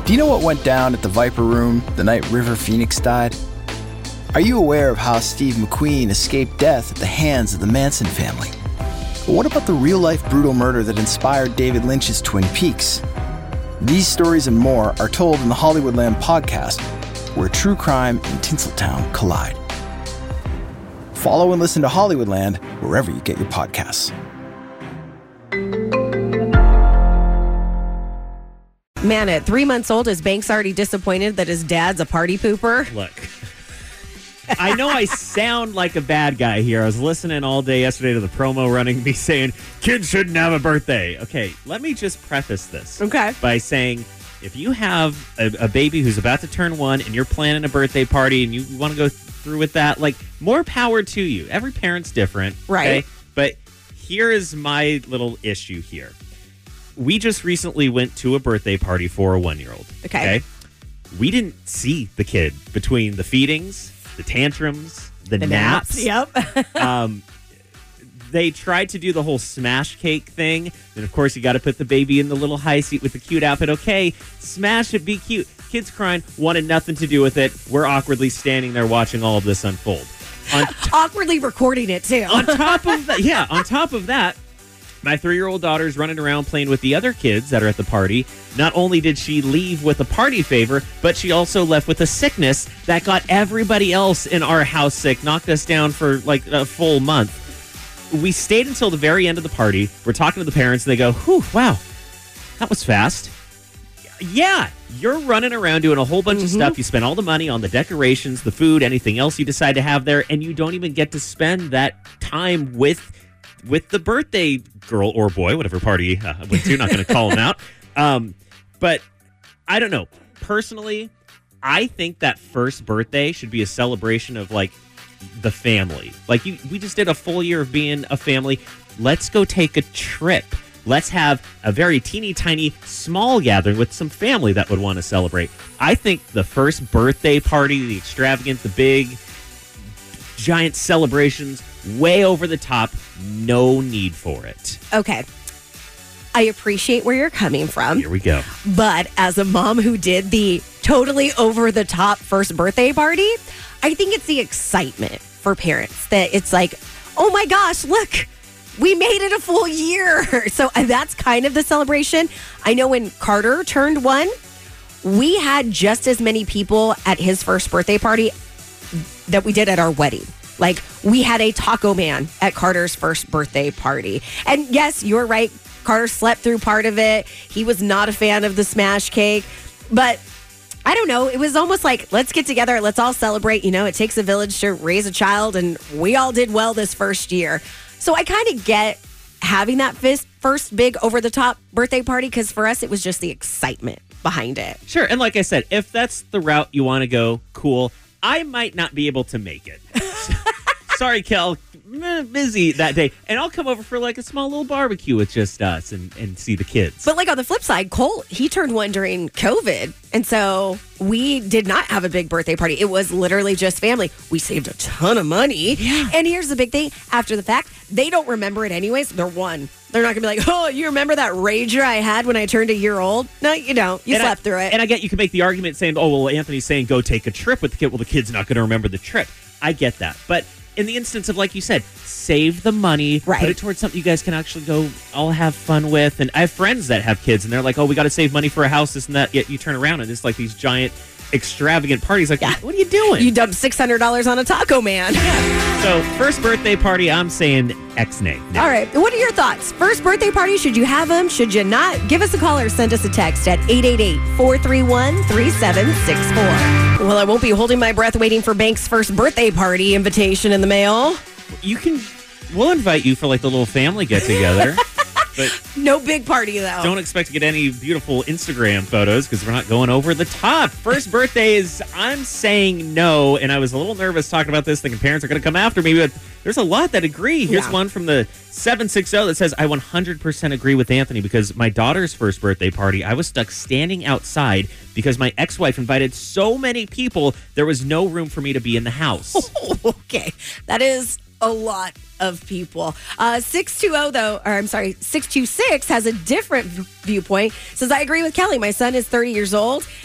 Do you know what went down at the Viper Room the night River Phoenix died? Are you aware of how Steve McQueen escaped death at the hands of the Manson family? But what about the real-life brutal murder that inspired David Lynch's Twin Peaks? These stories and more are told in the Hollywoodland podcast, where true crime and Tinseltown collide. Follow and listen to Hollywoodland wherever you get your podcasts. Man, at 3 months old, is Banks already disappointed that his dad's a party pooper? Look, I know I sound like a bad guy here. I was listening all day yesterday to the promo running me saying, kids shouldn't have a birthday. Okay, let me just preface this by saying, if you have a baby who's about to turn 1 and you're planning a birthday party and you want to go through with that, like, more power to you. Every parent's different. Right. Okay? But here is my little issue here. We just recently went to a birthday party for a 1-year-old. Okay. We didn't see the kid between the feedings, the tantrums, the naps. Yep. They tried to do the whole smash cake thing. And, of course, you got to put the baby in the little high seat with the cute outfit. Okay, smash it, be cute. Kids crying, wanted nothing to do with it. We're awkwardly standing there watching all of this unfold. Awkwardly recording it, too. On top of that, my 3-year-old daughter's running around playing with the other kids that are at the party. Not only did she leave with a party favor, but she also left with a sickness that got everybody else in our house sick, knocked us down for like a full month. We stayed until the very end of the party. We're talking to the parents, and they go, whew, wow, that was fast. Yeah, you're running around doing a whole bunch of stuff. You spend all the money on the decorations, the food, anything else you decide to have there, and you don't even get to spend that time with the birthday girl or boy, whatever party I went to. Not going to call them out. But I don't know. Personally, I think that first birthday should be a celebration of, like, the family. Like, we just did a full year of being a family. Let's go take a trip. Let's have a very teeny tiny small gathering with some family that would want to celebrate. I think the first birthday party, the extravagant, the big, giant celebrations, way over the top, no need for it. Okay. I appreciate where you're coming from. Here we go. But as a mom who did the totally over the top first birthday party, I think it's the excitement for parents that it's like, oh my gosh, look, we made it a full year. So that's kind of the celebration. I know when Carter turned 1, we had just as many people at his first birthday party that we did at our wedding. Like, we had a taco man at Carter's first birthday party. And yes, you're right. Carter slept through part of it. He was not a fan of the smash cake. But I don't know. It was almost like, let's get together. Let's all celebrate. You know, it takes a village to raise a child. And we all did well this first year. So I kind of get having that first big over-the-top birthday party, because for us, it was just the excitement behind it. Sure. And like I said, if that's the route you want to go, cool. I might not be able to make it. Sorry, Kel. Busy that day. And I'll come over for like a small little barbecue with just us and see the kids. But like on the flip side, Cole, he turned 1 during COVID. And so we did not have a big birthday party. It was literally just family. We saved a ton of money. Yeah. And here's the big thing. After the fact, they don't remember it anyways. They're 1. They're not going to be like, oh, you remember that rager I had when I turned a year old? No, you don't. You slept through it. And I get you can make the argument saying, oh, well, Anthony's saying go take a trip with the kid. Well, the kid's not going to remember the trip. I get that. But in the instance of, like you said, save the money, right, put it towards something you guys can actually go all have fun with. And I have friends that have kids, and they're like, oh, we got to save money for a house, this and that. Yet you turn around, and it's like these giant, extravagant parties. Like, what are you doing? You dumped $600 on a taco man. Yeah. So, first birthday party, I'm saying X-nay. All right. What are your thoughts? First birthday party, should you have them? Should you not? Give us a call or send us a text at 888-431-3764. Well, I won't be holding my breath waiting for Banks' first birthday party invitation in the mail. We'll invite you for like the little family get together. But no big party, though. Don't expect to get any beautiful Instagram photos because we're not going over the top. First birthdays, I'm saying no. And I was a little nervous talking about this, thinking parents are going to come after me. But there's a lot that agree. Here's one from the 760 that says, I 100% agree with Anthony because my daughter's first birthday party, I was stuck standing outside because my ex-wife invited so many people, there was no room for me to be in the house. Okay. That is a lot of people. 626 has a different viewpoint. Says, I agree with Kelly. My son is 30 years old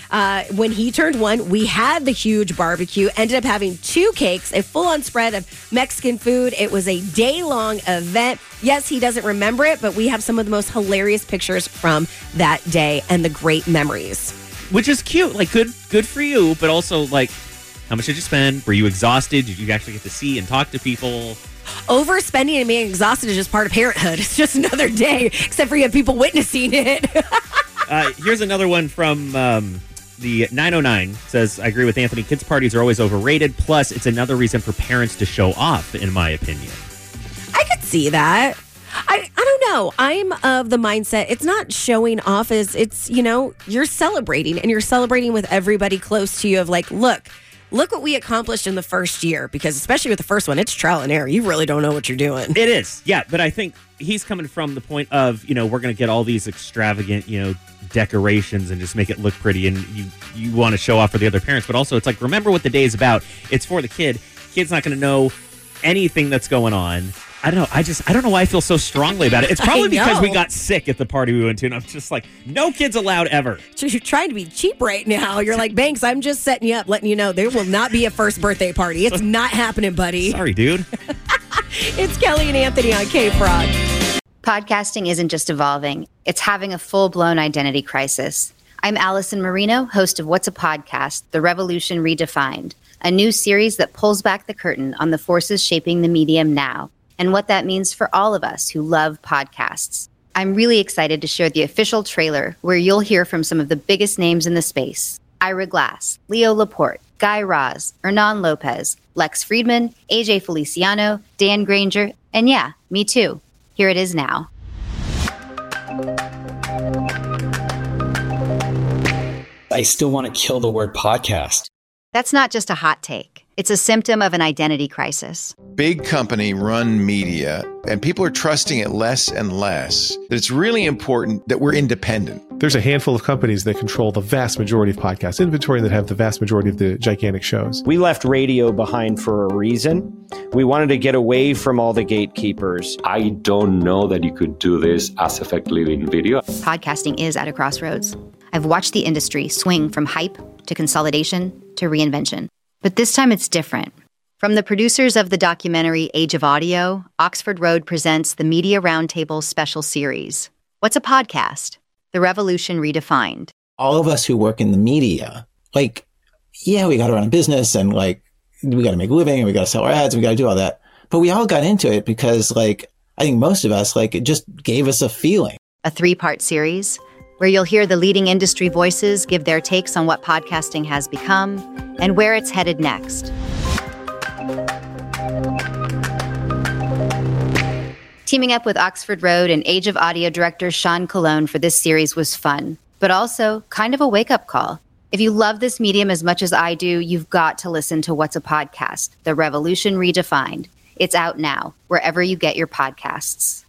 When he turned 1, we had the huge barbecue, ended up having 2 cakes, a full-on spread of Mexican food. It was a day-long event. Yes, he doesn't remember it, but we have some of the most hilarious pictures from that day and the great memories. Which is cute. Like, good for you, but also, like, how much did you spend? Were you exhausted? Did you actually get to see and talk to people? Overspending and being exhausted is just part of parenthood. It's just another day, except for you have people witnessing it. Here's another one from the 909. Says, I agree with Anthony. Kids' parties are always overrated. Plus, it's another reason for parents to show off, in my opinion. I could see that. I don't know. I'm of the mindset it's not showing off as it's, you're celebrating, and you're celebrating with everybody close to you of like, look what we accomplished in the first year, because especially with the first one, it's trial and error. You really don't know what you're doing. It is. Yeah. But I think he's coming from the point of, we're going to get all these extravagant, decorations and just make it look pretty. And you want to show off for the other parents. But also it's like, remember what the day is about. It's for the kid. Kid's not going to know anything that's going on. I don't know. I don't know why I feel so strongly about it. It's probably because we got sick at the party we went to, and I'm just like, no kids allowed ever. So you're trying to be cheap right now. You're like, Banks, I'm just setting you up, letting you know there will not be a first birthday party. It's not happening, buddy. Sorry, dude. It's Kelly and Anthony on K-Prod. Podcasting isn't just evolving. It's having a full-blown identity crisis. I'm Allison Marino, host of What's a Podcast? The Revolution Redefined, a new series that pulls back the curtain on the forces shaping the medium now, and what that means for all of us who love podcasts. I'm really excited to share the official trailer where you'll hear from some of the biggest names in the space. Ira Glass, Leo Laporte, Guy Raz, Hernan Lopez, Lex Friedman, AJ Feliciano, Dan Granger, and yeah, me too. Here it is now. I still want to kill the word podcast. That's not just a hot take. It's a symptom of an identity crisis. Big company run media, and people are trusting it less and less. That it's really important that we're independent. There's a handful of companies that control the vast majority of podcast inventory and that have the vast majority of the gigantic shows. We left radio behind for a reason. We wanted to get away from all the gatekeepers. I don't know that you could do this as effectively in video. Podcasting is at a crossroads. I've watched the industry swing from hype to consolidation to reinvention. But this time it's different. From the producers of the documentary Age of Audio, Oxford Road presents the Media Roundtable special series. What's a podcast? The Revolution Redefined. All of us who work in the media, we got to run a business and we got to make a living and we got to sell our ads and we got to do all that. But we all got into it because I think most of us, it just gave us a feeling. A 3-part series where you'll hear the leading industry voices give their takes on what podcasting has become and where it's headed next. Teaming up with Oxford Road and Age of Audio director Sean Colon for this series was fun, but also kind of a wake-up call. If you love this medium as much as I do, you've got to listen to What's a Podcast? The Revolution Redefined. It's out now, wherever you get your podcasts.